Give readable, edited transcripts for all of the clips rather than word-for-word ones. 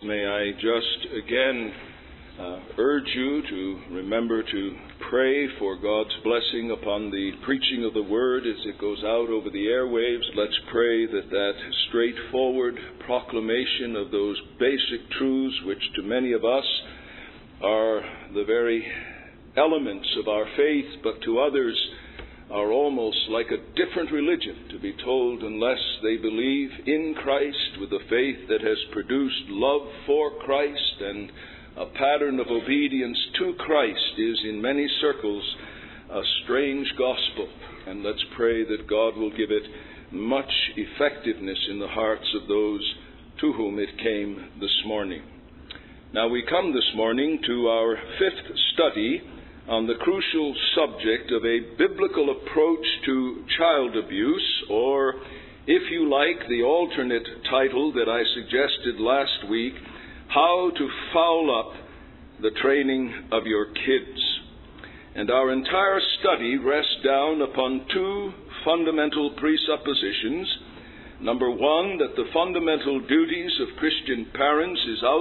May I just again urge you to remember to pray for God's blessing upon the preaching of the Word as it goes out over the airwaves. Let's pray that straightforward proclamation of those basic truths, which to many of us are the very elements of our faith, but to others are almost like a different religion, to be told unless they believe in Christ with a faith that has produced love for Christ and a pattern of obedience to Christ is in many circles a strange gospel. And let's pray that God will give it much effectiveness in the hearts of those to whom it came this morning. Now we come this morning to our fifth study on the crucial subject of a biblical approach to child abuse, or, if you like, the alternate title that I suggested last week, How to Foul Up the Training of Your Kids. And our entire study rests down upon two fundamental presuppositions. Number one, that the fundamental duties of Christian parents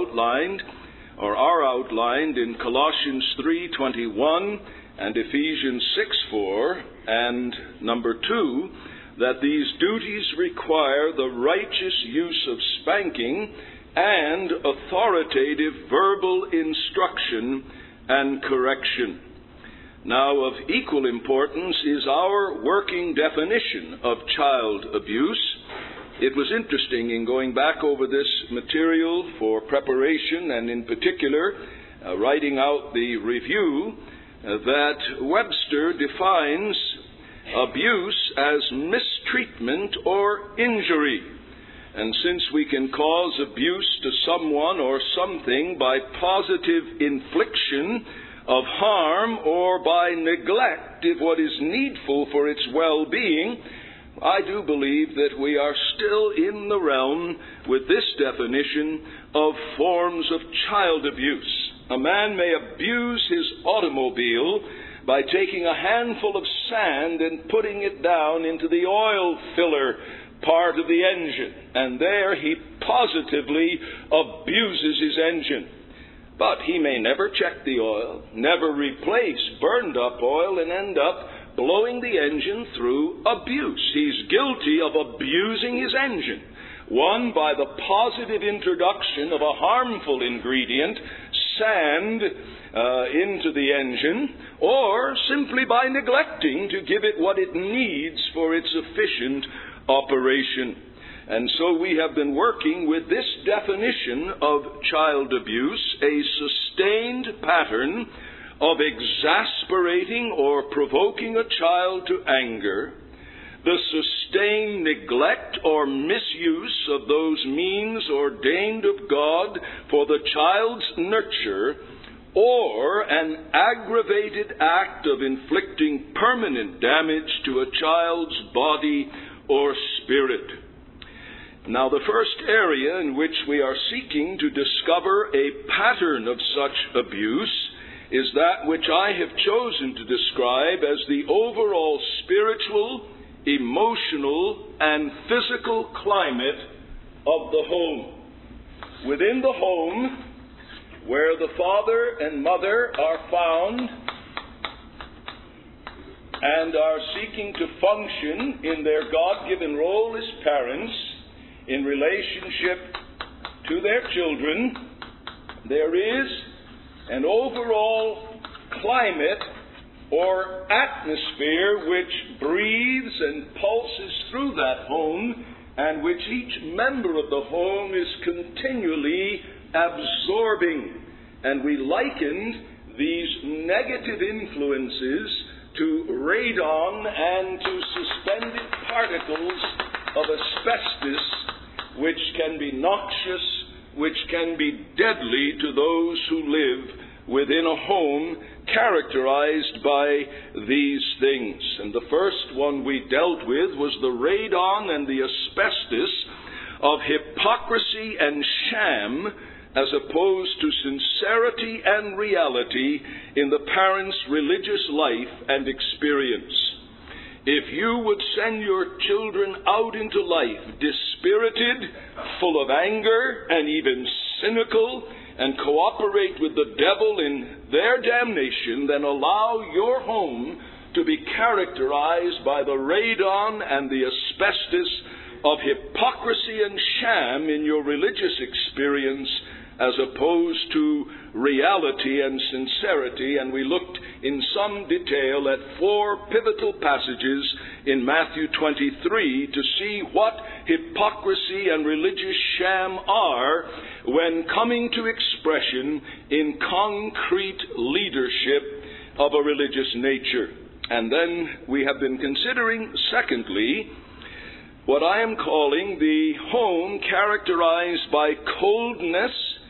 are outlined in Colossians 3:21 and Ephesians 6:4, and number two, that these duties require the righteous use of spanking and authoritative verbal instruction and correction. Now, of equal importance is our working definition of child abuse. It was interesting in going back over this material for preparation, and in particular writing out the review, that Webster defines abuse as mistreatment or injury. And since we can cause abuse to someone or something by positive infliction of harm or by neglect of what is needful for its well-being, I do believe that we are still in the realm with this definition of forms of child abuse. A man may abuse his automobile by taking a handful of sand and putting it down into the oil filler part of the engine, and there he positively abuses his engine. But he may never check the oil, never replace burned up oil, and end up blowing the engine through abuse. He's guilty of abusing his engine. One, by the positive introduction of a harmful ingredient, sand, into the engine, or simply by neglecting to give it what it needs for its efficient operation. And so we have been working with this definition of child abuse, a sustained pattern of exasperating or provoking a child to anger, the sustained neglect or misuse of those means ordained of God for the child's nurture, or an aggravated act of inflicting permanent damage to a child's body or spirit. Now, the first area in which we are seeking to discover a pattern of such abuse is that which I have chosen to describe as the overall spiritual, emotional, and physical climate of the home. Within the home, where the father and mother are found and are seeking to function in their God-given role as parents in relationship to their children, there is an overall climate or atmosphere which breathes and pulses through that home, and which each member of the home is continually absorbing. And we likened these negative influences to radon and to suspended particles of asbestos, which can be noxious, which can be deadly to those who live within a home characterized by these things. And the first one we dealt with was the radon and the asbestos of hypocrisy and sham, as opposed to sincerity and reality in the parent's religious life and experience. If you would send your children out into life dispirited, full of anger, and even cynical and cooperate with the devil in their damnation than allow your home to be characterized by the radon and the asbestos of hypocrisy and sham in your religious experience, as opposed to reality and sincerity. And we looked in some detail at 4 pivotal passages in Matthew 23 to see what hypocrisy and religious sham are when coming to expression in concrete leadership of a religious nature. And then we have been considering, secondly, what I am calling the home characterized by coldness,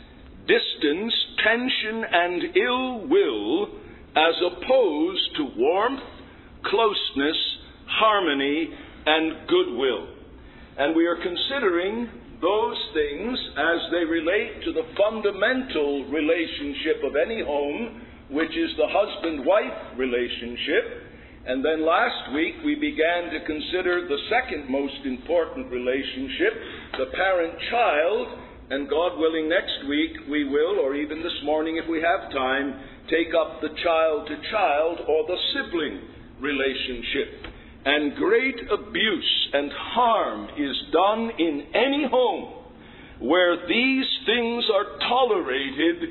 distance, tension, and ill will, as opposed to warmth, closeness, harmony, and goodwill. And we are considering those things as they relate to the fundamental relationship of any home, which is the husband-wife relationship. And then last week we began to consider the second most important relationship, the parent-child. And God willing, next week we will, or even this morning if we have time, take up the child-to-child or the sibling relationship. And great abuse and harm is done in any home where these things are tolerated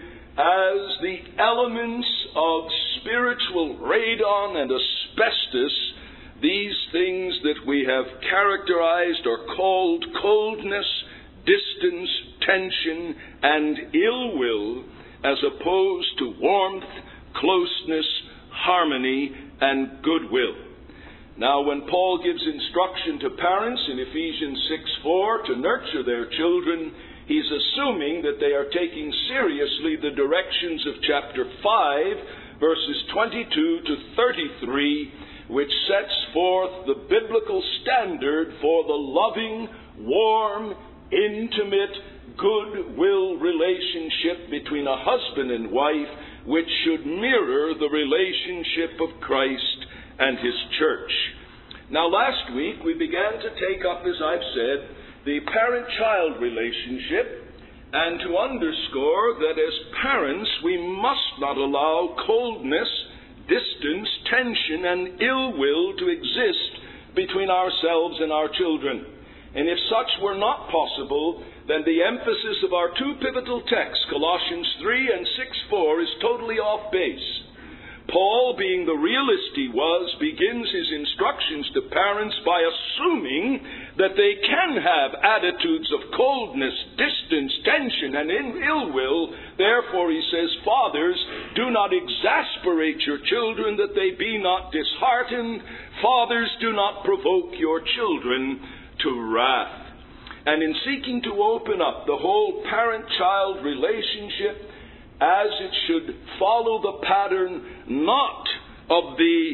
as the elements of spiritual radon and asbestos, these things that we have characterized or called coldness, distance, tension, and ill will, as opposed to warmth, closeness, harmony, and goodwill. Now, when Paul gives instruction to parents in Ephesians 6:4 to nurture their children, he's assuming that they are taking seriously the directions of chapter 5, verses 22 to 33, which sets forth the biblical standard for the loving, warm, intimate, goodwill relationship between a husband and wife, which should mirror the relationship of Christ and his church. Now, last week we began to take up, as I've said, the parent-child relationship, and to underscore that as parents we must not allow coldness, distance, tension, and ill will to exist between ourselves and our children. And if such were not possible, then the emphasis of our 2 pivotal texts, Colossians 3 and 6:4, is totally off base. Paul, being the realist he was, begins his instructions to parents by assuming that they can have attitudes of coldness, distance, tension, and ill will. Therefore, he says, fathers, do not exasperate your children that they be not disheartened. Fathers, do not provoke your children to wrath. And in seeking to open up the whole parent-child relationship, as it should follow the pattern not of the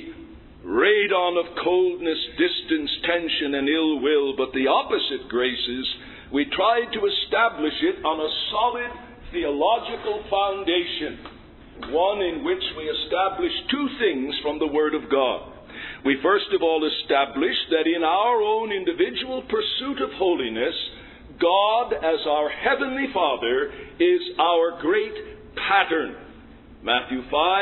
radon of coldness, distance, tension, and ill will, but the opposite graces, we tried to establish it on a solid theological foundation, one in which we established 2 things from the Word of God. We first of all established that in our own individual pursuit of holiness, God, as our Heavenly Father, is our great pattern. Matthew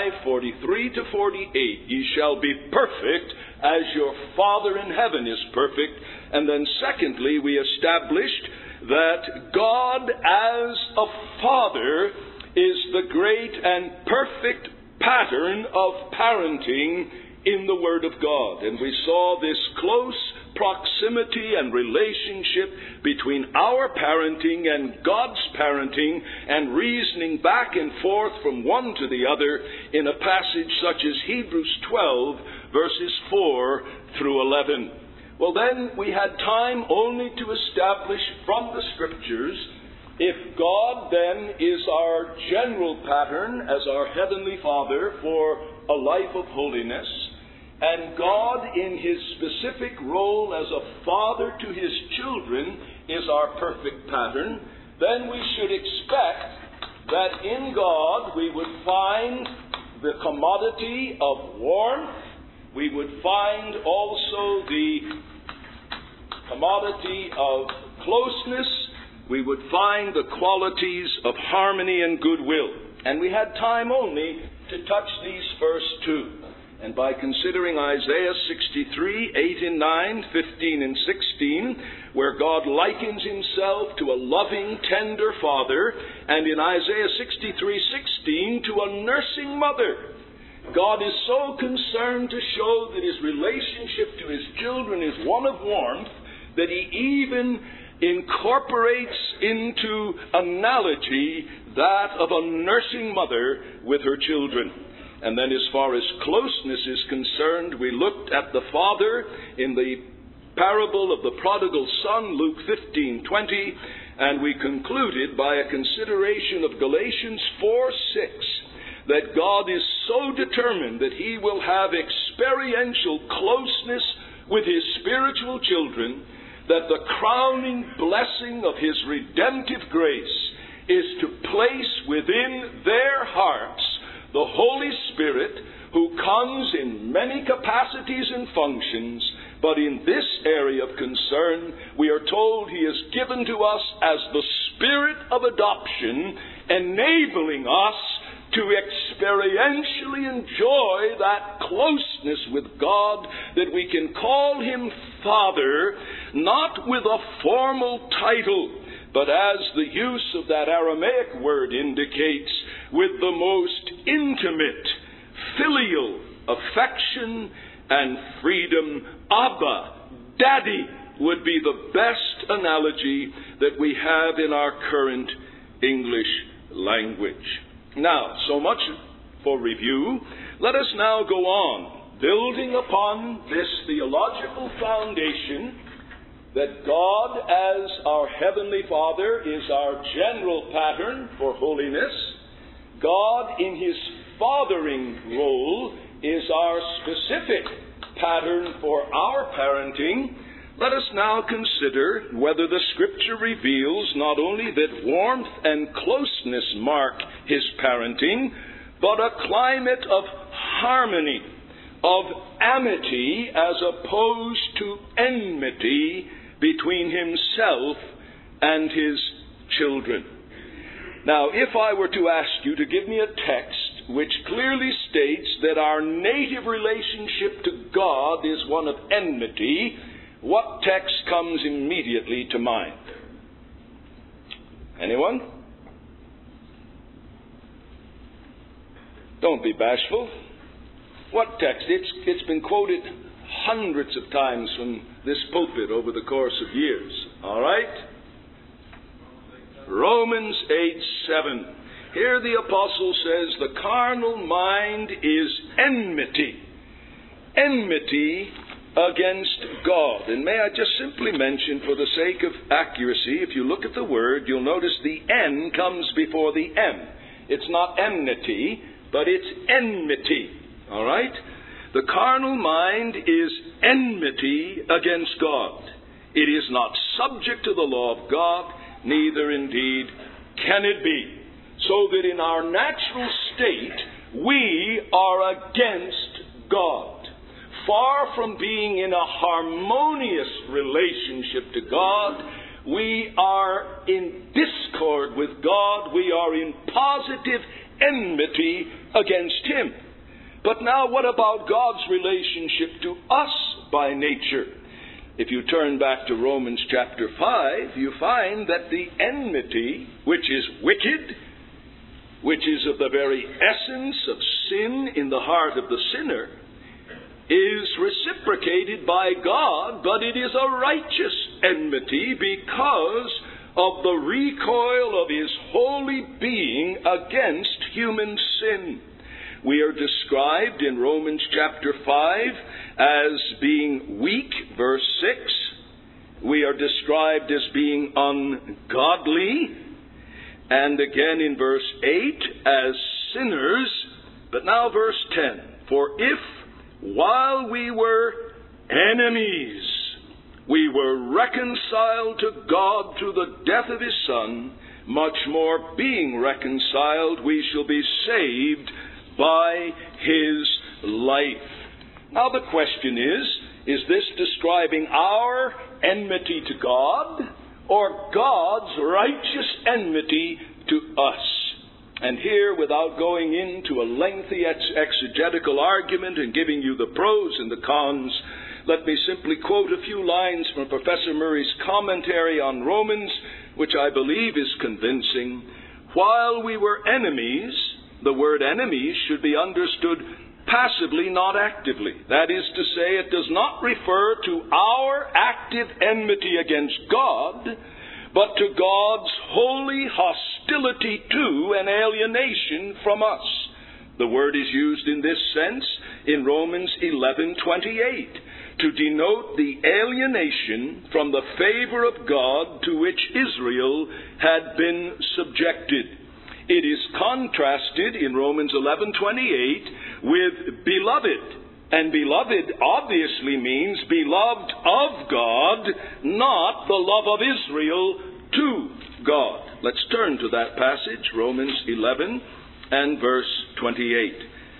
5:43 to 48, ye shall be perfect as your Father in heaven is perfect. And then secondly, we established that God as a Father is the great and perfect pattern of parenting in the Word of God. And we saw this close proximity and relationship between our parenting and God's parenting, and reasoning back and forth from one to the other in a passage such as Hebrews 12, verses 4 through 11. Well, then we had time only to establish from the Scriptures, if God then is our general pattern as our Heavenly Father for a life of holiness, and God in his specific role as a father to his children is our perfect pattern, then we should expect that in God we would find the commodity of warmth, we would find also the commodity of closeness, we would find the qualities of harmony and goodwill. And we had time only to touch these first two. And by considering Isaiah 63, 8 and 9, 15 and 16, where God likens himself to a loving, tender father, and in Isaiah 63, 16, to a nursing mother, God is so concerned to show that his relationship to his children is one of warmth that he even incorporates into analogy that of a nursing mother with her children. And then as far as closeness is concerned, we looked at the father in the parable of the prodigal son, Luke 15:20, and we concluded by a consideration of Galatians 4:6, that God is so determined that he will have experiential closeness with his spiritual children that the crowning blessing of his redemptive grace is to place within their hearts the Holy Spirit, who comes in many capacities and functions, but in this area of concern, we are told he is given to us as the Spirit of adoption, enabling us to experientially enjoy that closeness with God, that we can call him Father, not with a formal title, but as the use of that Aramaic word indicates, with the most intimate, filial affection and freedom. Abba, Daddy, would be the best analogy that we have in our current English language. Now, so much for review. Let us now go on, building upon this theological foundation that God as our Heavenly Father is our general pattern for holiness. God in his fathering role is our specific pattern for our parenting. Let us now consider whether the Scripture reveals not only that warmth and closeness mark his parenting, but a climate of harmony, of amity as opposed to enmity between himself and his children. Now, if I were to ask you to give me a text which clearly states that our native relationship to God is one of enmity, what text comes immediately to mind? Anyone? Don't be bashful. What text? It's been quoted hundreds of times from this pulpit over the course of years. All right? Romans 8:7. Here the apostle says the carnal mind is enmity. Enmity against God. And may I just simply mention, for the sake of accuracy, if you look at the word, you'll notice the N comes before the M. It's not enmity, but it's enmity. All right? The carnal mind is enmity against God. It is not subject to the law of God, neither indeed can it be. So that in our natural state, we are against God. Far from being in a harmonious relationship to God, we are in discord with God. We are in positive enmity against him. But now what about God's relationship to us by nature? If you turn back to Romans chapter 5, you find that the enmity, which is wicked, which is of the very essence of sin in the heart of the sinner, is reciprocated by God, but it is a righteous enmity because of the recoil of his holy being against human sin. We are described in Romans chapter 5 as being weak, verse 6. We are described as being ungodly. And again in verse 8 as sinners. But now verse 10. For if while we were enemies, we were reconciled to God through the death of his Son, much more being reconciled, we shall be saved by his life. Now the question is this describing our enmity to God, or God's righteous enmity to us. And here, without going into a lengthy exegetical argument and giving you the pros and the cons, let me simply quote a few lines from Professor Murray's commentary on Romans, which I believe is convincing. While we were enemies, the word enemies should be understood passively, not actively. That is to say, it does not refer to our active enmity against God, but to God's holy hostility to and alienation from us. The word is used in this sense in Romans 11:28 to denote the alienation from the favor of God to which Israel had been subjected. It is contrasted in Romans 11:28 with beloved. And beloved obviously means beloved of God, not the love of Israel to God. Let's turn to that passage, Romans 11 and verse 28.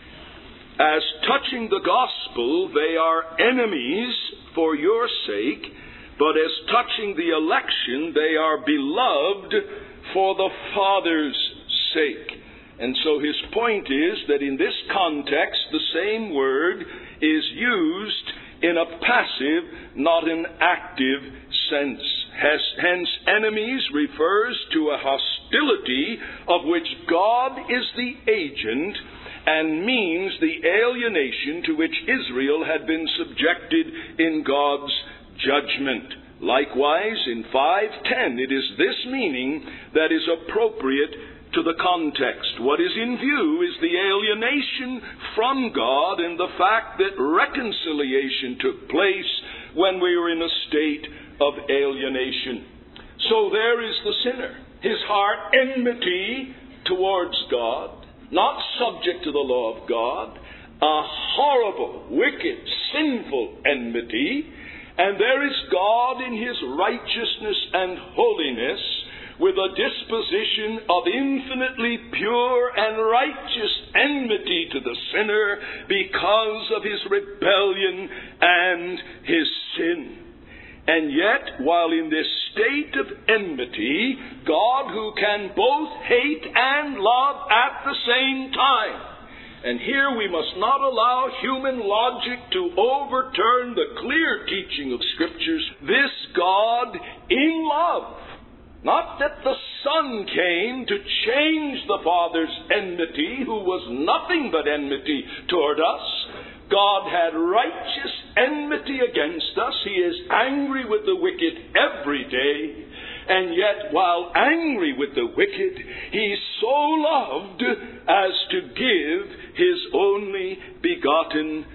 As touching the gospel, they are enemies for your sake, but as touching the election, they are beloved for the Father's sake. And so his point is that in this context, the same word is used in a passive, not an active sense. Hence, enemies refers to a hostility of which God is the agent and means the alienation to which Israel had been subjected in God's judgment. Likewise, in 5:10, it is this meaning that is appropriate to the context. What is in view is the alienation from God and the fact that reconciliation took place when we were in a state of alienation. So there is the sinner, his heart enmity towards God, not subject to the law of God, a horrible, wicked, sinful enmity, and there is God in his righteousness and holiness with a disposition of infinitely pure and righteous enmity to the sinner because of his rebellion and his sin. And yet, while in this state of enmity, God, who can both hate and love at the same time. And here we must not allow human logic to overturn the clear teaching of Scriptures. This God in love, not that the Son came to change the Father's enmity, who was nothing but enmity toward us. God had righteous enmity against us. He is angry with the wicked every day. And yet, while angry with the wicked, He so loved as to give His only begotten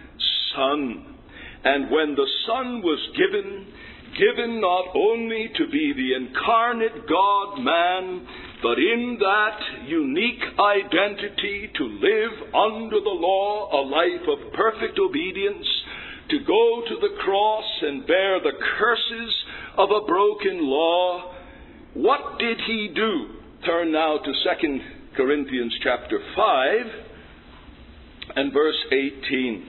Son. And when the Son was given not only to be the incarnate God-man, but in that unique identity to live under the law a life of perfect obedience, to go to the cross and bear the curses of a broken law, what did He do? Turn now to 2 Corinthians chapter 5 and verse 18.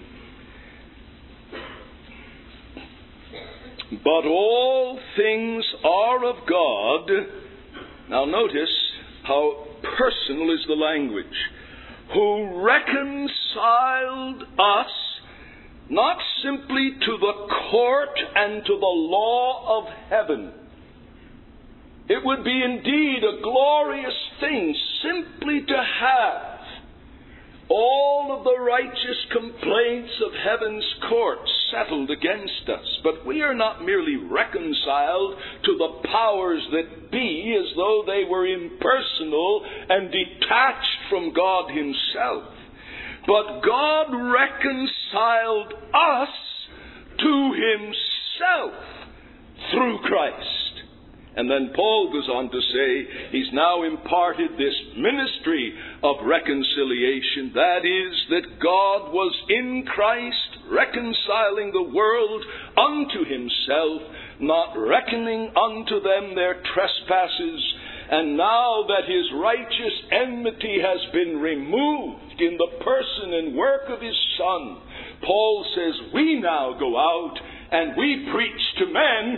But all things are of God. Now notice how personal is the language. Who reconciled us not simply to the court and to the law of heaven. It would be indeed a glorious thing simply to have all of the righteous complaints of heaven's court settled against us. But we are not merely reconciled to the powers that be as though they were impersonal and detached from God Himself. But God reconciled us to Himself through Christ. And then Paul goes on to say he's now imparted this ministry of reconciliation. That is, that God was in Christ reconciling the world unto Himself, not reckoning unto them their trespasses. And now that His righteous enmity has been removed in the person and work of His Son, Paul says we now go out and we preach to men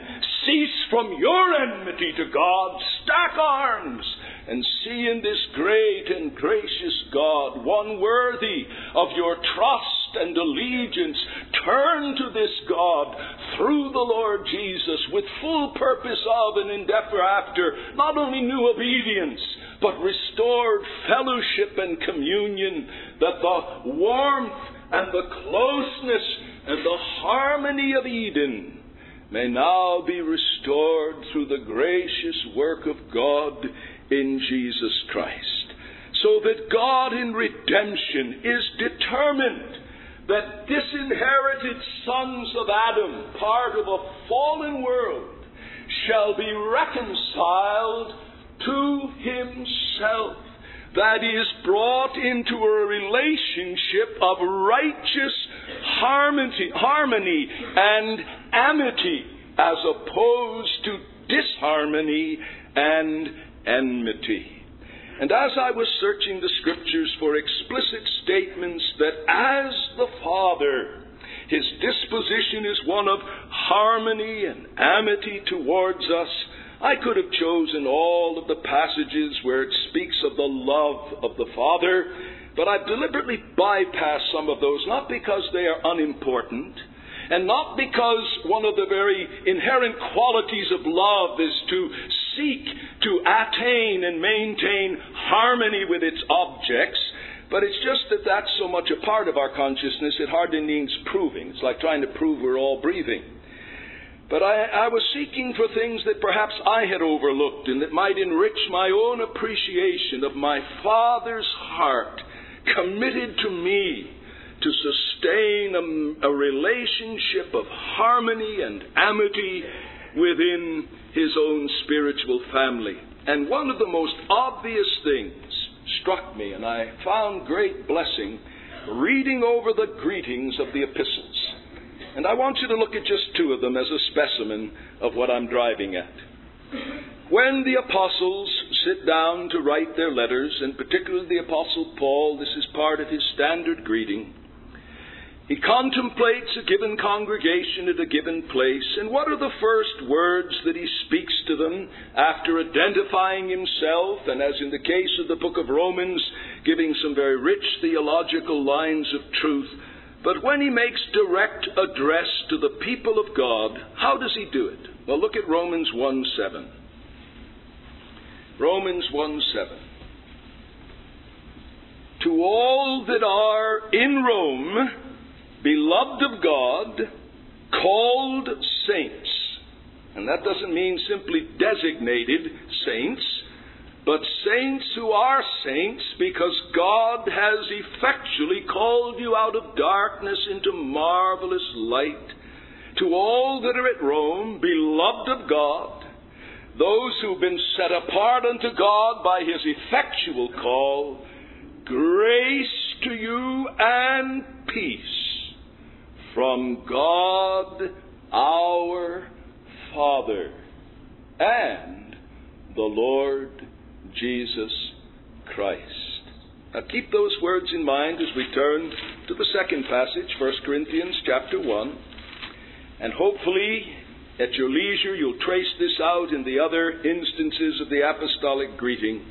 cease from your enmity to God, stack arms, and see in this great and gracious God one worthy of your trust and allegiance. Turn to this God through the Lord Jesus with full purpose of and endeavor after not only new obedience, but restored fellowship and communion, that the warmth and the closeness and the harmony of Eden may now be restored through the gracious work of God in Jesus Christ. So that God in redemption is determined that disinherited sons of Adam, part of a fallen world, shall be reconciled to himself. That is, brought into a relationship of righteous harmony and amity, as opposed to disharmony and enmity. And as I was searching the Scriptures for explicit statements that as the Father, his disposition is one of harmony and amity towards us, I could have chosen all of the passages where it speaks of the love of the Father, but I've deliberately bypassed some of those, not because they are unimportant, and not because one of the very inherent qualities of love is to seek to attain and maintain harmony with its objects, but it's just that that's so much a part of our consciousness it hardly needs proving. It's like trying to prove we're all breathing. But I was seeking for things that perhaps I had overlooked and that might enrich my own appreciation of my Father's heart, committed to me to sustain a relationship of harmony and amity within his own spiritual family. And one of the most obvious things struck me, and I found great blessing reading over the greetings of the epistles. And I want you to look at just two of them as a specimen of what I'm driving at. When the apostles sit down to write their letters, and particularly the Apostle Paul, this is part of his standard greeting, he contemplates a given congregation at a given place, and what are the first words that he speaks to them after identifying himself, and as in the case of the book of Romans, giving some very rich theological lines of truth? But when he makes direct address to the people of God, how does he do it? Well, look at Romans 1:7. Romans 1:7. To all that are in Rome, beloved of God, called saints. And that doesn't mean simply designated saints, but saints who are saints because God has effectually called you out of darkness into marvelous light. To all that are at Rome, beloved of God, those who've been set apart unto God by his effectual call, grace to you and peace from God our Father and the Lord Jesus Christ. Now keep those words in mind as we turn to the second passage, 1 Corinthians chapter 1. And hopefully, at your leisure, you'll trace this out in the other instances of the apostolic greeting.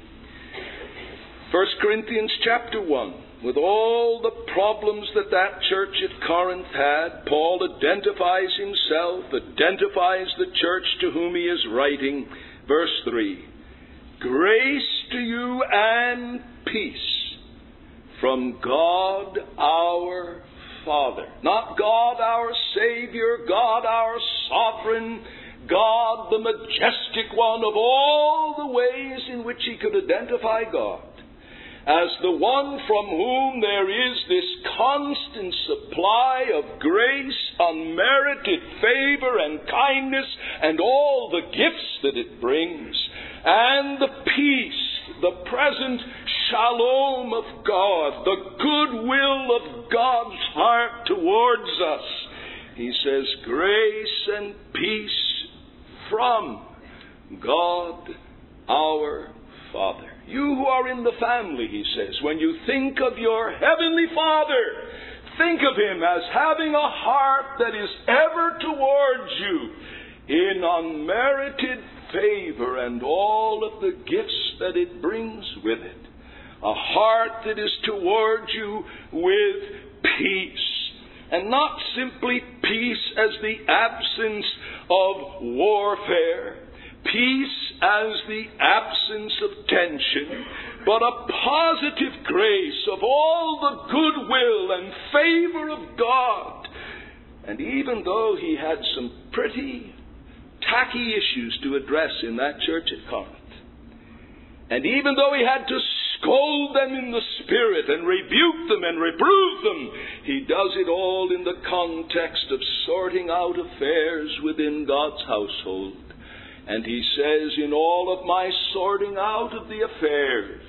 1 Corinthians chapter 1. With all the problems that church at Corinth had, Paul identifies himself, identifies the church to whom he is writing. Verse 3. Grace to you and peace from God our Father. Not God our Savior, God our Sovereign, God the majestic one of all the ways in which he could identify God, as the one from whom there is this constant supply of grace, unmerited favor and kindness, and all the gifts that it brings, and the peace, the present shalom of God, the goodwill of God's heart towards us. He says, grace and peace from God our Father. You who are in the family, he says, when you think of your heavenly Father, think of him as having a heart that is ever towards you. in unmerited favor and all of the gifts that it brings with it. A heart that is toward you with peace. And not simply peace as the absence of warfare, peace as the absence of tension, but a positive grace of all the goodwill and favor of God. And even though he had some pretty tacky issues to address in that church at Corinth, and even though he had to scold them in the Spirit and rebuke them and reprove them, he does it all in the context of sorting out affairs within God's household. And he says, in all of my sorting out of the affairs,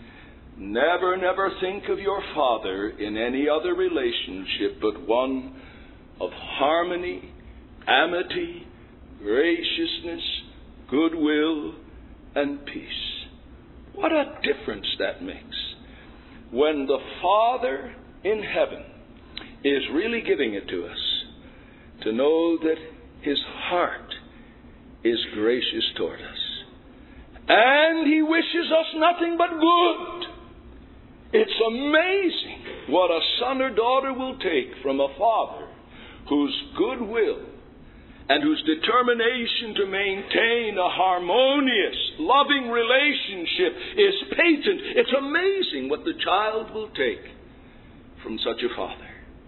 never think of your Father in any other relationship but one of harmony, amity, graciousness, goodwill, and peace. What a difference that makes when the Father in heaven is really giving it to us, to know that his heart is gracious toward us. And he wishes us nothing but good. It's amazing what a son or daughter will take from a father whose goodwill and whose determination to maintain a harmonious, loving relationship is patent. It's amazing what the child will take from such a father.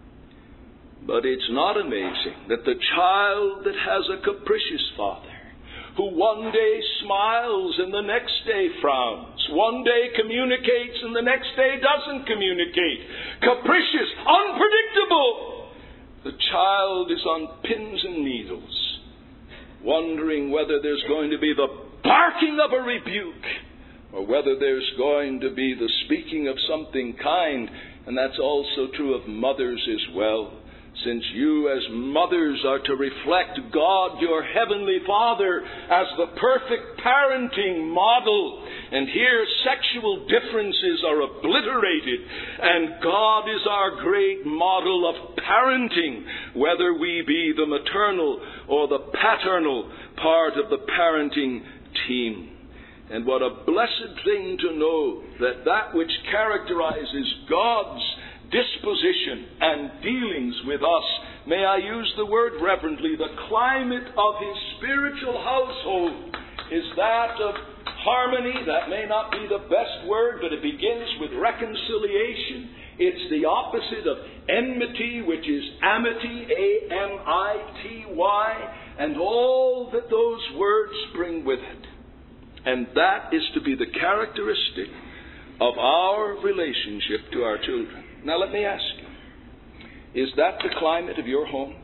But it's not amazing that the child that has a capricious father, who one day smiles and the next day frowns, one day communicates and the next day doesn't communicate, capricious, unpredictable, the child is on pins and needles, wondering whether there's going to be the barking of a rebuke or whether there's going to be the speaking of something kind. And that's also true of mothers as well, since you as mothers are to reflect God, your heavenly Father, as the perfect parenting model. And here sexual differences are obliterated, and God is our great model of parenting, whether we be the maternal or the paternal part of the parenting team. And what a blessed thing to know that which characterizes God's disposition and dealings with us, may I use the word reverently, the climate of his spiritual household is that of harmony. That may not be the best word, but it begins with reconciliation. It's the opposite of enmity, which is amity, A-M-I-T-Y, and all that those words bring with it. And that is to be the characteristic of our relationship to our children. Now let me ask you, is that the climate of your home?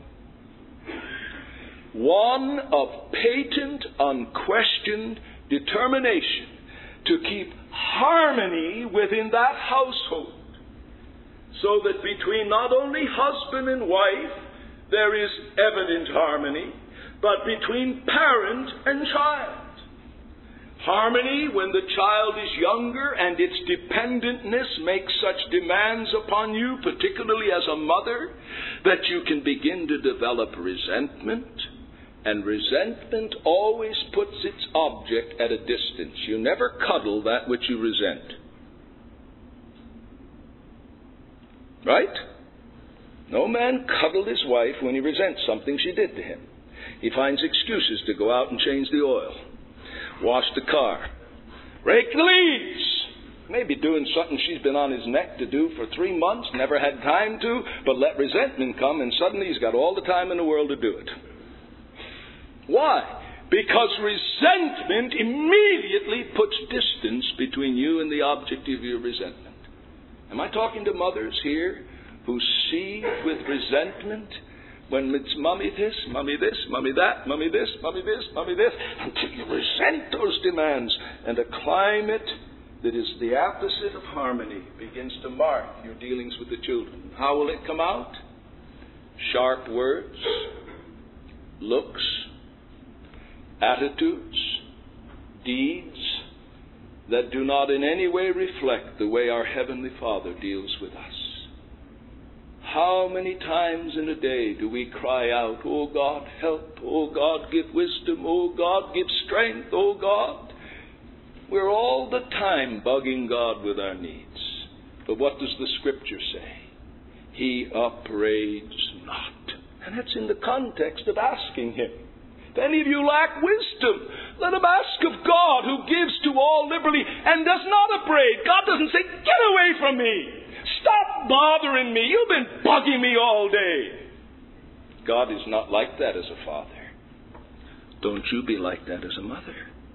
One of patent, unquestioned determination to keep harmony within that household, so that between not only husband and wife there is evident harmony, but between parent and child. Harmony when the child is younger and its dependentness makes such demands upon you, particularly as a mother, that you can begin to develop resentment. And resentment always puts its object at a distance. You never cuddle that which you resent. Right? No man cuddled his wife when he resents something she did to him. He finds excuses to go out and change the oil, wash the car, rake the leaves. Maybe doing something she's been on his neck to do for 3 months, never had time to, but let resentment come and suddenly he's got all the time in the world to do it. Why? Because resentment immediately puts distance between you and the object of your resentment. Am I talking to mothers here who see with resentment when it's mommy this, mommy that, mommy this, mommy this, mommy this, until you resent those demands, and a climate that is the opposite of harmony begins to mark your dealings with the children? How will it come out? Sharp words, looks, attitudes, deeds that do not in any way reflect the way our Heavenly Father deals with us. How many times in a day do we cry out, "Oh God, help. Oh God, give wisdom. Oh God, give strength. Oh God." We're all the time bugging God with our needs. But what does the Scripture say? He upbraids not. And that's in the context of asking Him. If any of you lack wisdom, let him ask of God, who gives to all liberally and does not upbraid. God doesn't say, "Get away from me. Stop bothering me. You've been bugging me all day." God is not like that as a father. Don't you be like that as a mother.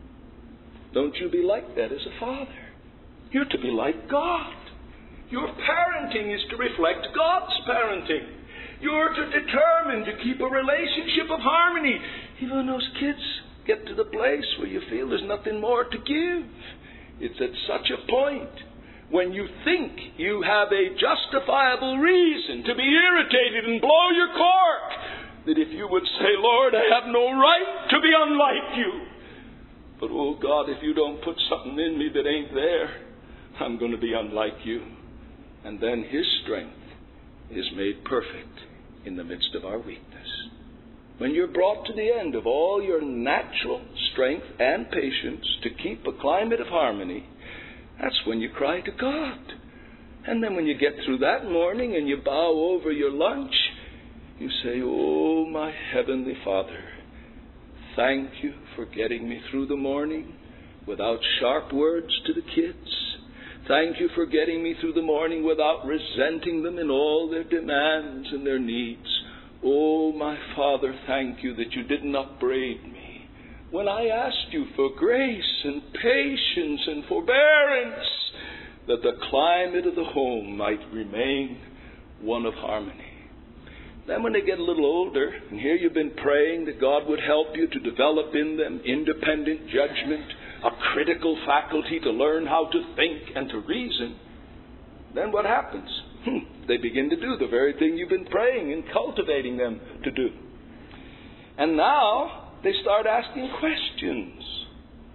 Don't you be like that as a father. You're to be like God. Your parenting is to reflect God's parenting. You're to determine to keep a relationship of harmony. Even when those kids get to the place where you feel there's nothing more to give. It's at such a point when you think you have a justifiable reason to be irritated and blow your cork, that if you would say, "Lord, I have no right to be unlike you. But, oh God, if you don't put something in me that ain't there, I'm going to be unlike you." And then His strength is made perfect in the midst of our weakness. When you're brought to the end of all your natural strength and patience to keep a climate of harmony, that's when you cry to God. And then when you get through that morning and you bow over your lunch, you say, "Oh, my Heavenly Father, thank you for getting me through the morning without sharp words to the kids. Thank you for getting me through the morning without resenting them in all their demands and their needs. Oh, my Father, thank you that you didn't upbraid me when I asked you for grace and patience and forbearance, that the climate of the home might remain one of harmony." Then when they get a little older, and here you've been praying that God would help you to develop in them independent judgment, a critical faculty to learn how to think and to reason, then what happens? They begin to do the very thing you've been praying and cultivating them to do. And now they start asking questions.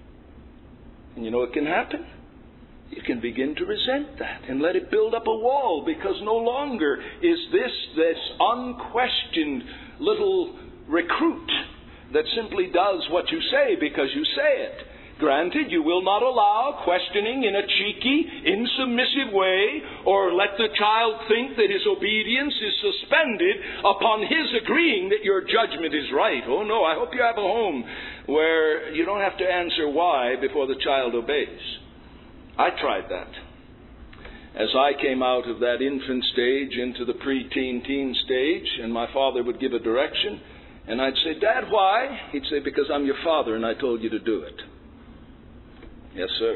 And you know what can happen? You can begin to resent that and let it build up a wall, because no longer is this unquestioned little recruit that simply does what you say because you say it. Granted, you will not allow questioning in a cheeky, insubmissive way, or let the child think that his obedience is suspended upon his agreeing that your judgment is right. Oh no, I hope you have a home where you don't have to answer why before the child obeys. I tried that. As I came out of that infant stage into the pre-teen, teen stage, and my father would give a direction, and I'd say, "Dad, why?" He'd say, "Because I'm your father and I told you to do it." "Yes, sir."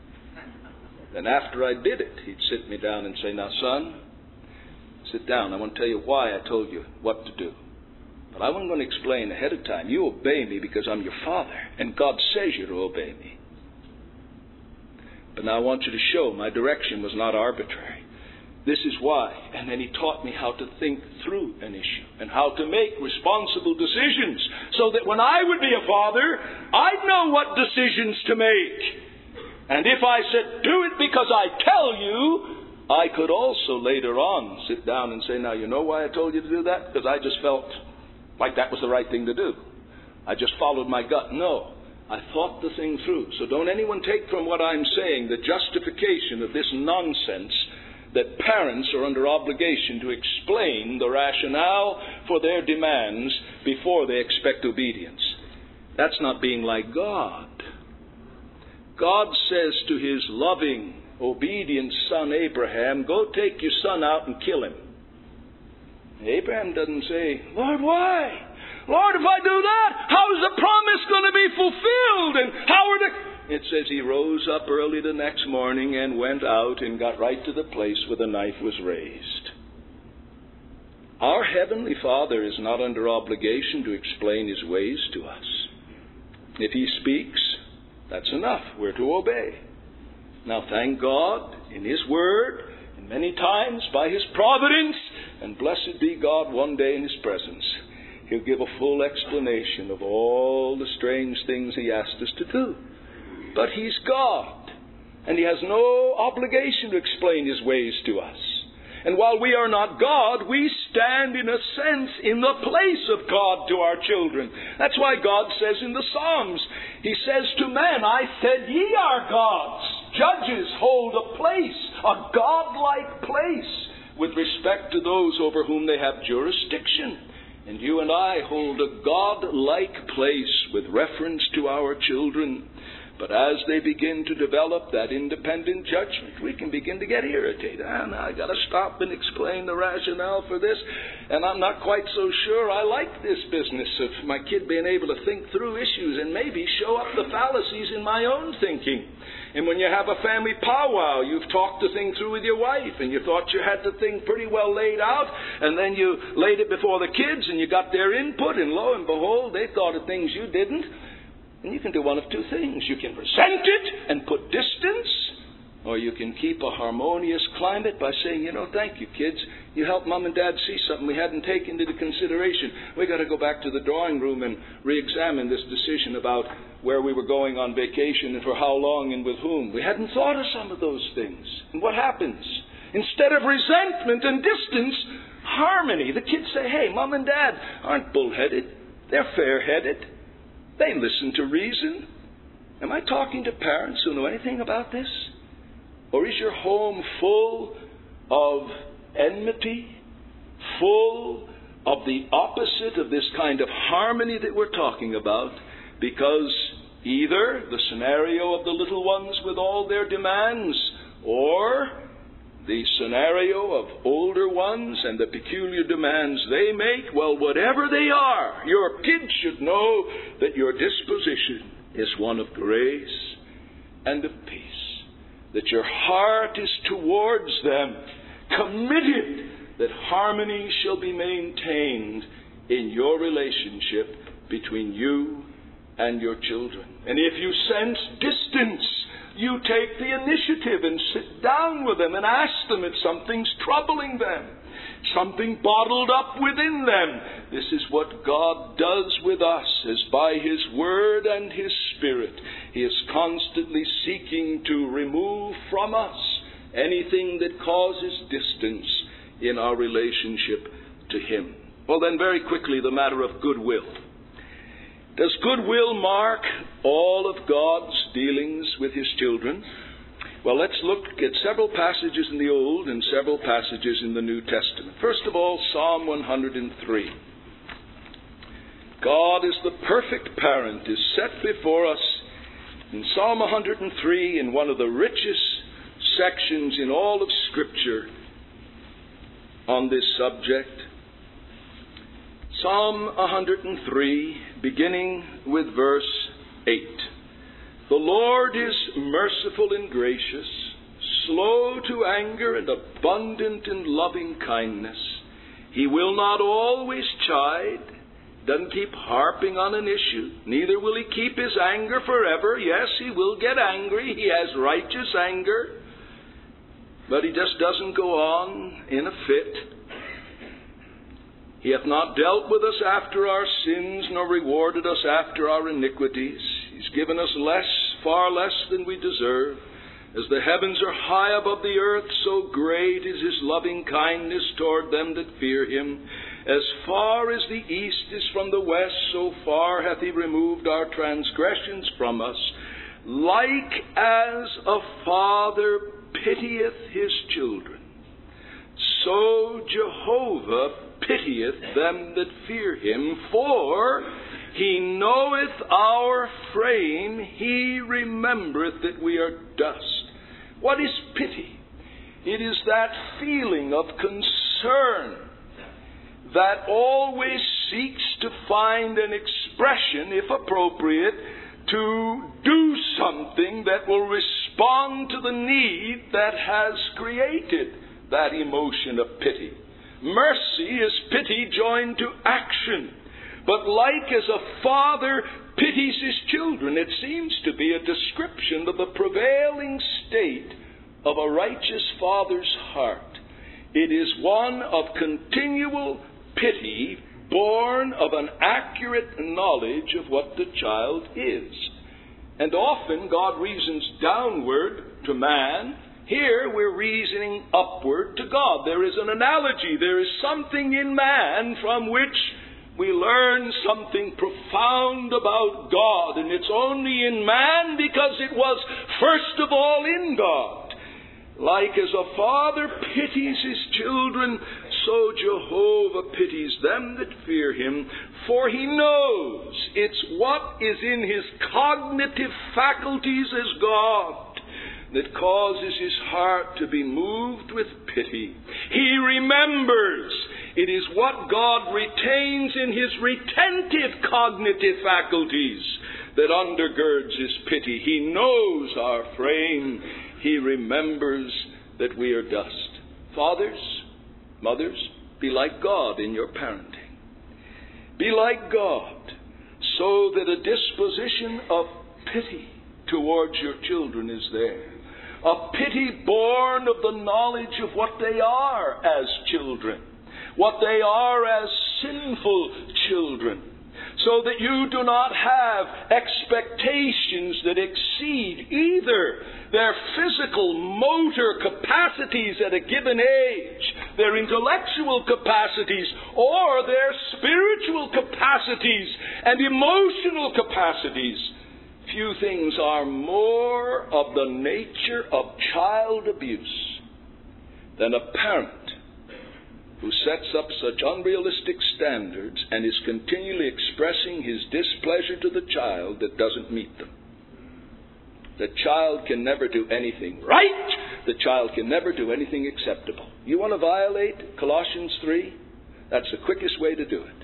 Then after I did it, he'd sit me down and say, "Now, son, sit down. I want to tell you why I told you what to do. But I wasn't going to explain ahead of time. You obey me because I'm your father, and God says you're to obey me. But now I want you to show my direction was not arbitrary. This is why." And then he taught me how to think through an issue and how to make responsible decisions, so that when I would be a father, I'd know what decisions to make. And if I said, "Do it because I tell you," I could also later on sit down and say, "Now, you know why I told you to do that? Because I just felt like that was the right thing to do. I just followed my gut." No, I thought the thing through. So don't anyone take from what I'm saying the justification of this nonsense that parents are under obligation to explain the rationale for their demands before they expect obedience. That's not being like God. God says to his loving, obedient son Abraham, "Go take your son out and kill him." Abraham doesn't say, "Lord, why? Lord, if I do that, how is the promise going to be fulfilled? And how are the..." It says he rose up early the next morning and went out and got right to the place where the knife was raised. Our Heavenly Father is not under obligation to explain his ways to us. If he speaks, that's enough. We're to obey. Now, thank God in his word, and many times by his providence, and blessed be God one day in his presence, he'll give a full explanation of all the strange things he asked us to do. But he's God, and he has no obligation to explain his ways to us. And while we are not God, we stand in a sense in the place of God to our children. That's why God says in the Psalms, He says to man, I said ye are gods. Judges hold a place, a God-like place, with respect to those over whom they have jurisdiction. And you and I hold a God-like place with reference to our children. But as they begin to develop that independent judgment, we can begin to get irritated. Now I got to stop and explain the rationale for this, and I'm not quite so sure I like this business of my kid being able to think through issues and maybe show up the fallacies in my own thinking. And when you have a family powwow, you've talked the thing through with your wife, and you thought you had the thing pretty well laid out, and then you laid it before the kids, and you got their input, and lo and behold, they thought of things you didn't. And you can do one of two things. You can resent it and put distance, or you can keep a harmonious climate by saying, thank you, kids. You helped Mom and Dad see something we hadn't taken into consideration. We got to go back to the drawing room and re-examine this decision about where we were going on vacation and for how long and with whom. We hadn't thought of some of those things. And what happens? Instead of resentment and distance, harmony. The kids say, hey, Mom and Dad aren't bullheaded. They're fair-headed. They listen to reason. Am I talking to parents who know anything about this? Or is your home full of enmity, full of the opposite of this kind of harmony that we're talking about, because either the scenario of the little ones with all their demands, or the scenario of older ones and the peculiar demands they make, well, whatever they are, your kids should know that your disposition is one of grace and of peace, that your heart is towards them, committed that harmony shall be maintained in your relationship between you and your children. And if you sense distance, you take the initiative and sit down with them and ask them if something's troubling them, something bottled up within them. This is what God does with us, as by His Word and His Spirit, He is constantly seeking to remove from us anything that causes distance in our relationship to Him. Well, then, very quickly, the matter of goodwill. Does goodwill mark all of God's dealings with His children? Well, let's look at several passages in the Old and several passages in the New Testament. First of all, Psalm 103. God is the perfect parent is set before us in Psalm 103, in one of the richest sections in all of Scripture on this subject. Psalm 103, beginning with verse 8. The Lord is merciful and gracious, slow to anger and abundant in loving kindness. He will not always chide, doesn't keep harping on an issue. Neither will He keep His anger forever. Yes, He will get angry. He has righteous anger. But He just doesn't go on in a fit. He hath not dealt with us after our sins, nor rewarded us after our iniquities. He's given us less, far less than we deserve. As the heavens are high above the earth, so great is His loving kindness toward them that fear Him. As far as the east is from the west, so far hath He removed our transgressions from us. Like as a father pitieth his children, so Jehovah pitieth them that fear Him. For He knoweth our frame, He remembereth that we are dust. What is pity? It is that feeling of concern that always seeks to find an expression, if appropriate, to do something that will respond to the need that has created that emotion of pity. Mercy is pity joined to action. But like as a father pities his children, it seems to be a description of the prevailing state of a righteous father's heart. It is one of continual pity, born of an accurate knowledge of what the child is. And often God reasons downward to man. Here we're reasoning looking upward to God. There is an analogy. There is something in man from which we learn something profound about God. And it's only in man because it was first of all in God. Like as a father pities his children, so Jehovah pities them that fear him, for he knows it's what is in his cognitive faculties as God that causes his heart to be moved with pity. He remembers it is what God retains in his retentive cognitive faculties that undergirds his pity. He knows our frame. He remembers that we are dust. Fathers, mothers, be like God in your parenting. Be like God, so that a disposition of pity towards your children is there. A pity born of the knowledge of what they are as children, what they are as sinful children, so that you do not have expectations that exceed either their physical motor capacities at a given age, their intellectual capacities, or their spiritual capacities and emotional capacities. Few things are more of the nature of child abuse than a parent who sets up such unrealistic standards and is continually expressing his displeasure to the child that doesn't meet them. The child can never do anything right. The child can never do anything acceptable. You want to violate Colossians 3? That's the quickest way to do it.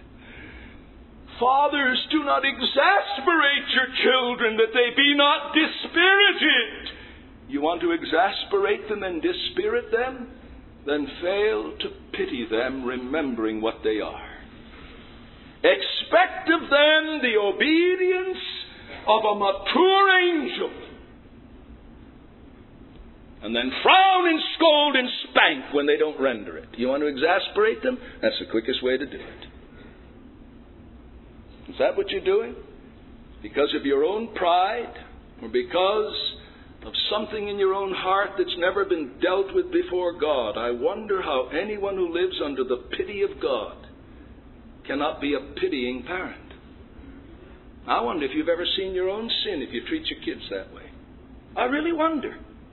Fathers, do not exasperate your children that they be not dispirited. You want to exasperate them and dispirit them? Then fail to pity them, remembering what they are. Expect of them the obedience of a mature angel. And then frown and scold and spank when they don't render it. You want to exasperate them? That's the quickest way to do it. Is that what you're doing? Because of your own pride? Or because of something in your own heart that's never been dealt with before God? I wonder how anyone who lives under the pity of God cannot be a pitying parent. I wonder if you've ever seen your own sin if you treat your kids that way. I really wonder.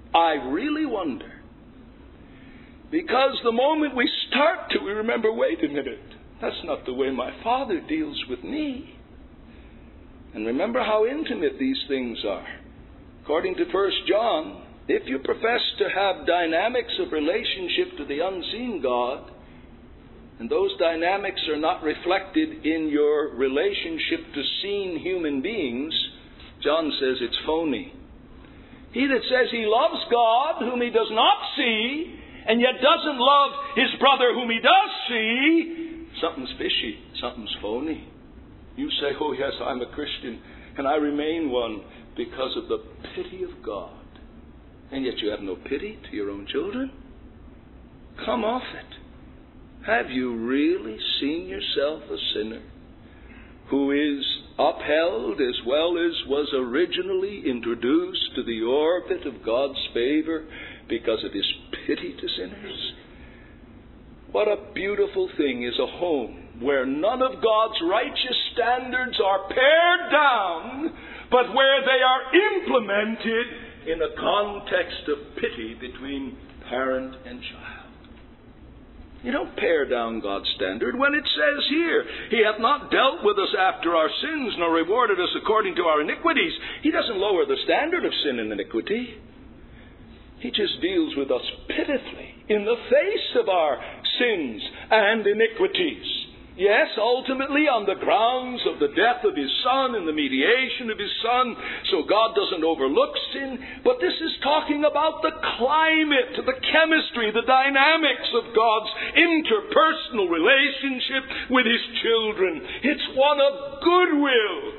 Because the moment we start to, we remember, wait a minute, that's not the way my Father deals with me. And remember how intimate these things are. According to 1 John, if you profess to have dynamics of relationship to the unseen God, and those dynamics are not reflected in your relationship to seen human beings, John says it's phony. He that says he loves God, whom he does not see, and yet doesn't love his brother whom he does see, something's fishy, something's phony. You say, oh yes, I'm a Christian, and I remain one because of the pity of God. And yet you have no pity to your own children? Come off it. Have you really seen yourself a sinner who is upheld as well as was originally introduced to the orbit of God's favor because of his pity to sinners? What a beautiful thing is a home where none of God's righteous standards are pared down, but where they are implemented in a context of pity between parent and child. You don't pare down God's standard when it says here, he hath not dealt with us after our sins, nor rewarded us according to our iniquities. He doesn't lower the standard of sin and iniquity. He just deals with us pitifully in the face of our sins and iniquities. Yes, ultimately on the grounds of the death of his Son and the mediation of his Son, so God doesn't overlook sin, but this is talking about the climate, the chemistry, the dynamics of God's interpersonal relationship with his children. It's one of goodwill.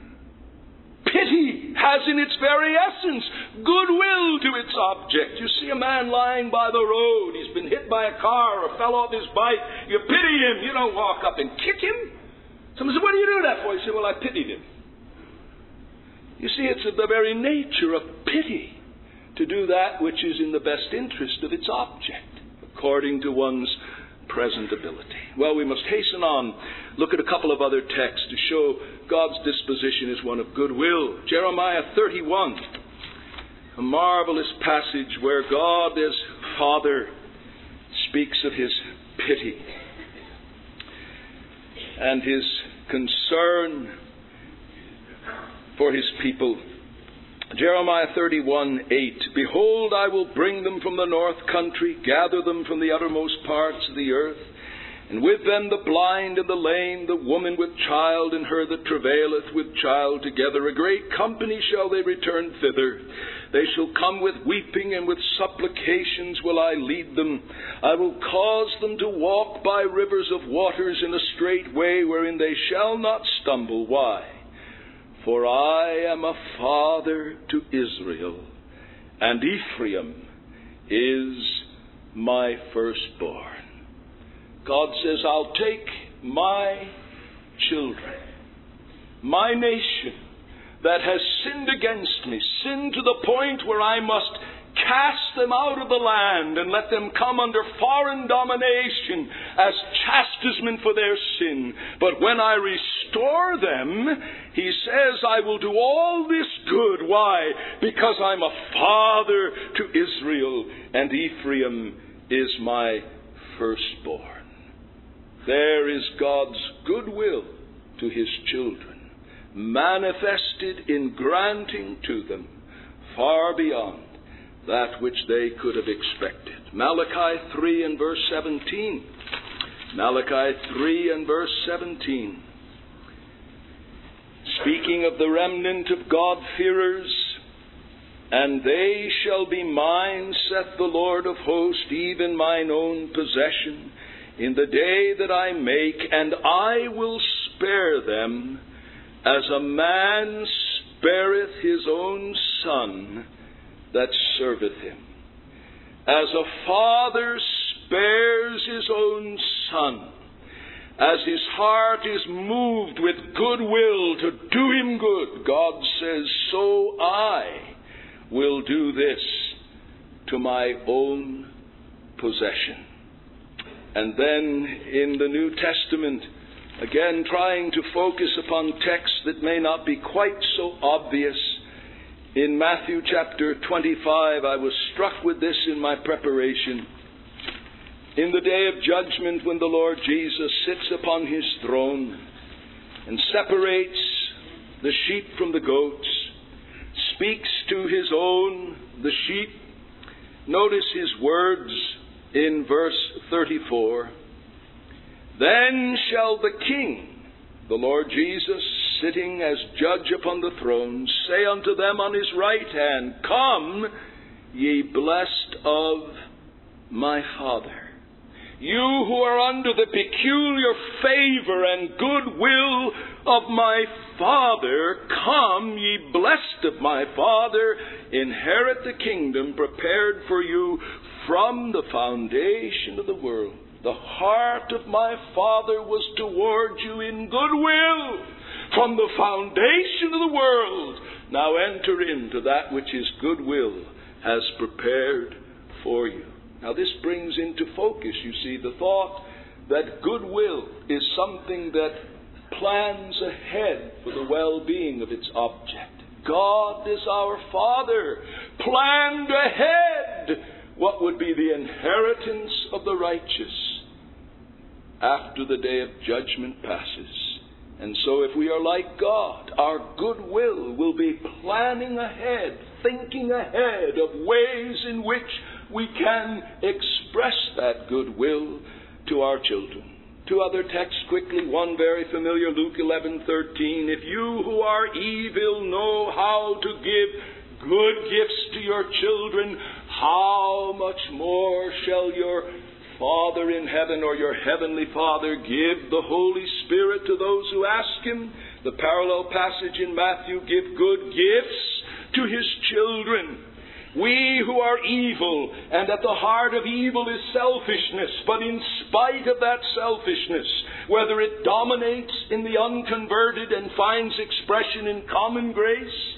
Pity has in its very essence goodwill to its object. You see a man lying by the road. He's been hit by a car or fell off his bike. You pity him. You don't walk up and kick him. Someone says, what do you do that for? You say, well, I pitied him. You see, it's of the very nature of pity to do that which is in the best interest of its object, according to one's present ability. Well, we must hasten on, look at a couple of other texts to show God's disposition is one of goodwill. Jeremiah 31, a marvelous passage where God as Father speaks of his pity and his concern for his people. Jeremiah 31:8. Behold, I will bring them from the north country, gather them from the uttermost parts of the earth, and with them the blind and the lame, the woman with child, and her that travaileth with child together. A great company shall they return thither. They shall come with weeping, and with supplications will I lead them. I will cause them to walk by rivers of waters in a straight way, wherein they shall not stumble. Why? For I am a father to Israel, and Ephraim is my firstborn. God says, I'll take my children, my nation that has sinned against me, sinned to the point where I must cast them out of the land and let them come under foreign domination as chastisement for their sin. But when I restore them, he says, I will do all this good. Why? Because I'm a father to Israel, and Ephraim is my firstborn. There is God's goodwill to his children, manifested in granting to them far beyond that which they could have expected. Malachi 3 and verse 17. Malachi 3 and verse 17. Speaking of the remnant of God-fearers, and they shall be mine, saith the Lord of hosts, even mine own possession, in the day that I make, and I will spare them, as a man spareth his own son that serveth him. As a father spares his own son, as his heart is moved with goodwill to do him good, God says, so I will do this to my own possession. And then in the New Testament, again trying to focus upon texts that may not be quite so obvious, in Matthew chapter 25, I was struck with this in my preparation. In the day of judgment, when the Lord Jesus sits upon his throne and separates the sheep from the goats, speaks to his own, the sheep, notice his words in verse 34. Then shall the King, the Lord Jesus, sitting as judge upon the throne, say unto them on his right hand, Come, ye blessed of my Father, you who are under the peculiar favor and goodwill of my Father, come, ye blessed of my Father, inherit the kingdom prepared for you from the foundation of the world. The heart of my Father was toward you in goodwill from the foundation of the world. Now enter into that which his goodwill has prepared for you. Now this brings into focus, you see, the thought that goodwill is something that plans ahead for the well-being of its object. God is our Father, planned ahead what would be the inheritance of the righteous after the day of judgment passes. And so if we are like God, our goodwill will be planning ahead, thinking ahead of ways in which we can express that goodwill to our children. Two other texts quickly, one very familiar, Luke 11:13. If you who are evil know how to give good gifts to your children, how much more shall your Father in heaven, or your heavenly Father, give the Holy Spirit to those who ask him? The parallel passage in Matthew, give good gifts to his children. We who are evil, and at the heart of evil is selfishness, but in spite of that selfishness, whether it dominates in the unconverted and finds expression in common grace,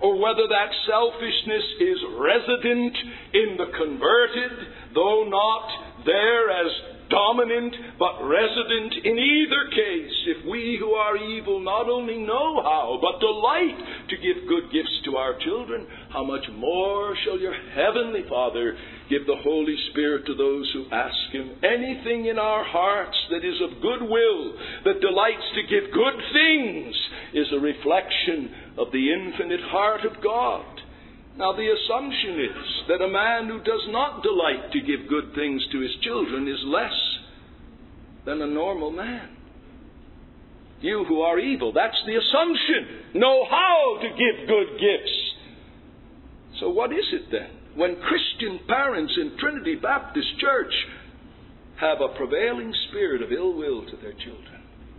or whether that selfishness is resident in the converted, though not there as dominant, but resident in either case, if we who are evil not only know how, but delight to give good gifts to our children, how much more shall your heavenly Father give the Holy Spirit to those who ask Him? Anything in our hearts that is of good will, that delights to give good things, is a reflection of the infinite heart of God. Now, the assumption is that a man who does not delight to give good things to his children is less than a normal man. You who are evil, that's the assumption. Know how to give good gifts. So what is it then? When Christian parents in Trinity Baptist Church have a prevailing spirit of ill will to their children,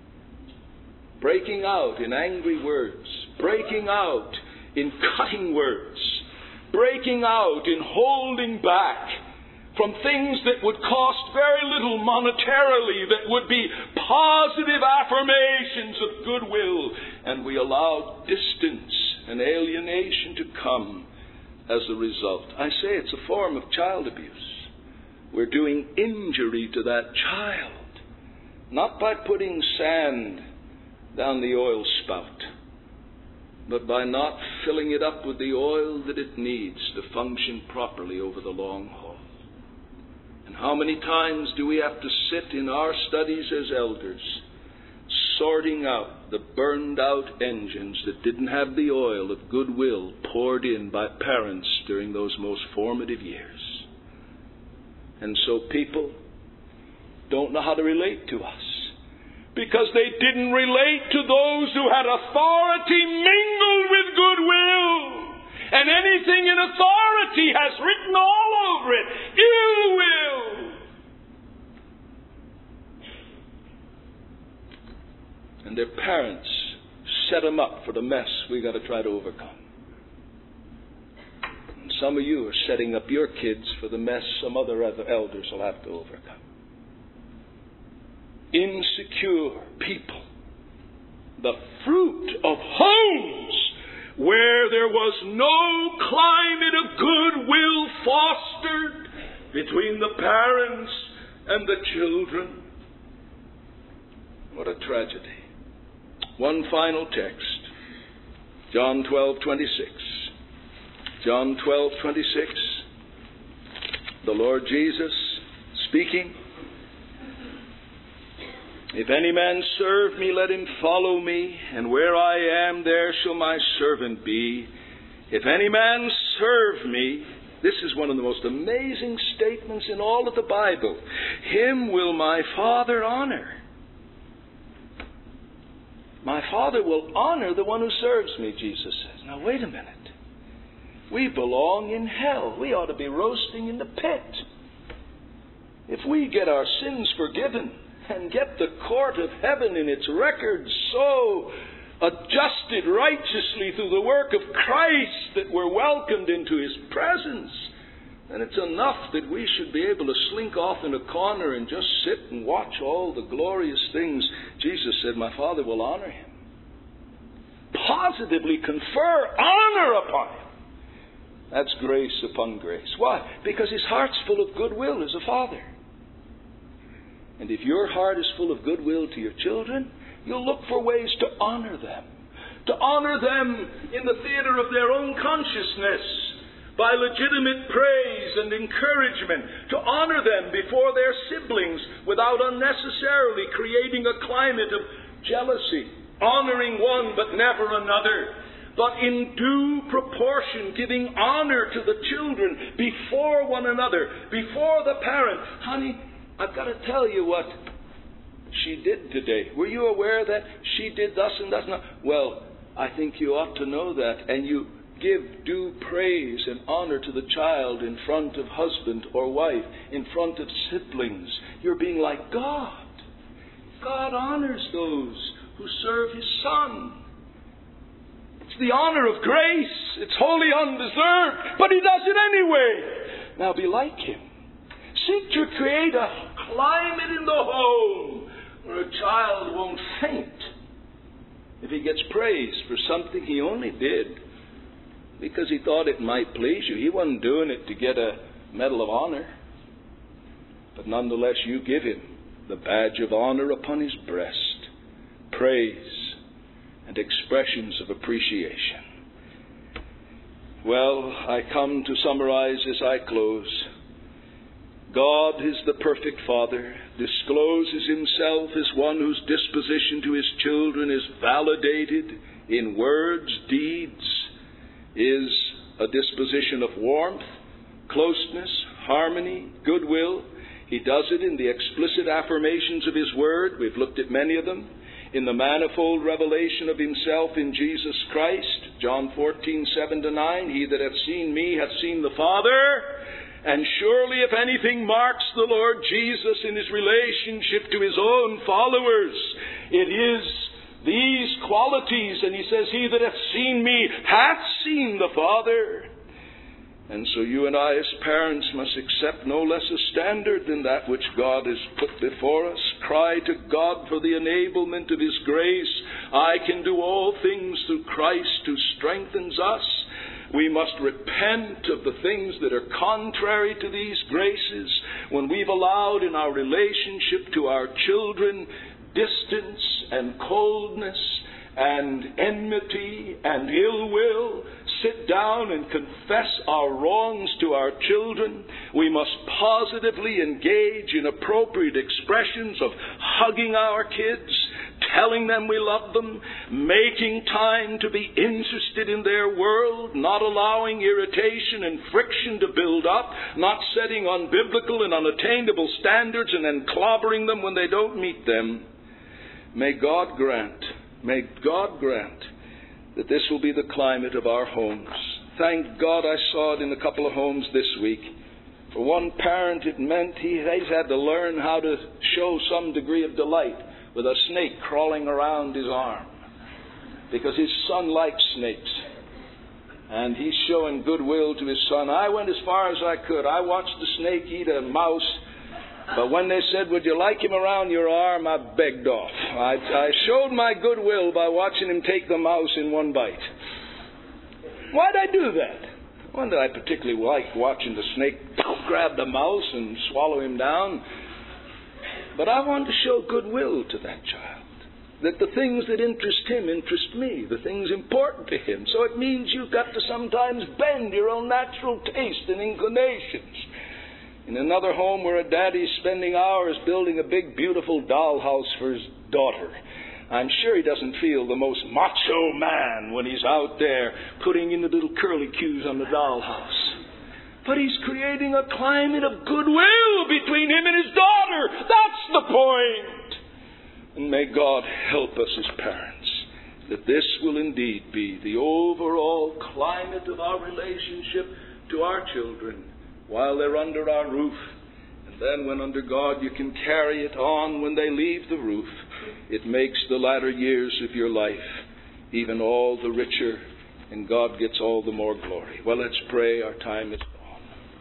breaking out in angry words, breaking out in cutting words, breaking out in holding back from things that would cost very little monetarily, that would be positive affirmations of goodwill, and we allow distance and alienation to come as a result. I say it's a form of child abuse. We're doing injury to that child, not by putting sand down the oil spout, but by not filling it up with the oil that it needs to function properly over the long haul. And how many times do we have to sit in our studies as elders, sorting out the burned out engines that didn't have the oil of goodwill poured in by parents during those most formative years? And so people don't know how to relate to us, because they didn't relate to those who had authority mingled with goodwill. And anything in authority has written all over it ill will. And their parents set them up for the mess we got to try to overcome. And some of you are setting up your kids for the mess some other elders will have to overcome. Insecure people, the fruit of homes where there was no climate of goodwill fostered between the parents and the children. What a tragedy. One final text, John 12:26. John 12:26. The Lord Jesus speaking. If any man serve me, let him follow me, and where I am, there shall my servant be. If any man serve me, this is one of the most amazing statements in all of the Bible, him will my Father honor. My Father will honor the one who serves me, Jesus says. Now wait a minute. We belong in hell. We ought to be roasting in the pit. If we get our sins forgiven and get the court of heaven in its records so adjusted righteously through the work of Christ that we're welcomed into His presence, then it's enough that we should be able to slink off in a corner and just sit and watch all the glorious things. Jesus said, my Father will honor him. Positively confer honor upon him. That's grace upon grace. Why? Because his heart's full of goodwill as a father. And if your heart is full of goodwill to your children, you'll look for ways to honor them. To honor them in the theater of their own consciousness by legitimate praise and encouragement. To honor them before their siblings without unnecessarily creating a climate of jealousy. Honoring one but never another. But in due proportion, giving honor to the children before one another, before the parent. Honey, I've got to tell you what she did today. Were you aware that she did thus and thus? No. Well, I think you ought to know that. And you give due praise and honor to the child in front of husband or wife, in front of siblings. You're being like God. God honors those who serve His Son. It's the honor of grace. It's wholly undeserved, but He does it anyway. Now be like Him. Seek to create a climate in the home where a child won't faint if he gets praise for something he only did because he thought it might please you. He wasn't doing it to get a Medal of Honor. But nonetheless, you give him the badge of honor upon his breast, praise and expressions of appreciation. Well, I come to summarize as I close. God is the perfect Father, discloses himself as one whose disposition to his children is validated in words, deeds, is a disposition of warmth, closeness, harmony, goodwill. He does it in the explicit affirmations of his word. We've looked at many of them. In the manifold revelation of himself in Jesus Christ, John 14:7-9, he that hath seen me hath seen the Father. And surely if anything marks the Lord Jesus in his relationship to his own followers, it is these qualities. And he says, he that hath seen me hath seen the Father. And so you and I as parents must accept no less a standard than that which God has put before us. Cry to God for the enablement of his grace. I can do all things through Christ who strengthens us. We must repent of the things that are contrary to these graces when we've allowed in our relationship to our children distance and coldness and enmity and ill will. Sit down and confess our wrongs to our children. We must positively engage in appropriate expressions of hugging our kids, telling them we love them, making time to be interested in their world, not allowing irritation and friction to build up, not setting unbiblical and unattainable standards and then clobbering them when they don't meet them. May God grant that this will be the climate of our homes. Thank God I saw it in a couple of homes this week. For one parent, it meant he's had to learn how to show some degree of delight with a snake crawling around his arm, because his son likes snakes. And he's showing goodwill to his son. I went as far as I could. I watched the snake eat a mouse. But when they said, would you like him around your arm, I begged off. I showed my goodwill by watching him take the mouse in one bite. Why'd I do that? Well, I particularly liked watching the snake grab the mouse and swallow him down. But I wanted to show goodwill to that child. That the things that interest him interest me. The things important to him. So it means you've got to sometimes bend your own natural taste and inclinations. In another home where a daddy's spending hours building a big, beautiful dollhouse for his daughter. I'm sure he doesn't feel the most macho man when he's out there putting in the little curlicues on the dollhouse. But he's creating a climate of goodwill between him and his daughter. That's the point. And may God help us as parents that this will indeed be the overall climate of our relationship to our children while they're under our roof. And then when under God you can carry it on when they leave the roof. It makes the latter years of your life even all the richer, and God gets all the more glory. Well, let's pray. Our time is gone.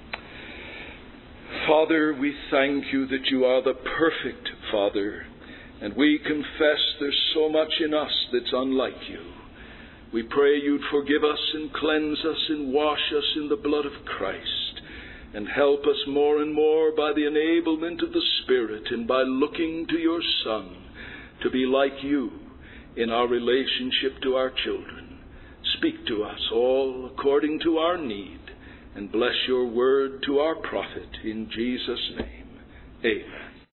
Father, we thank you that you are the perfect Father, and we confess there's so much in us that's unlike you. We pray you'd forgive us and cleanse us and wash us in the blood of Christ. And help us more and more by the enablement of the Spirit and by looking to your Son to be like you in our relationship to our children. Speak to us all according to our need, and bless your word to our profit. In Jesus' name, amen.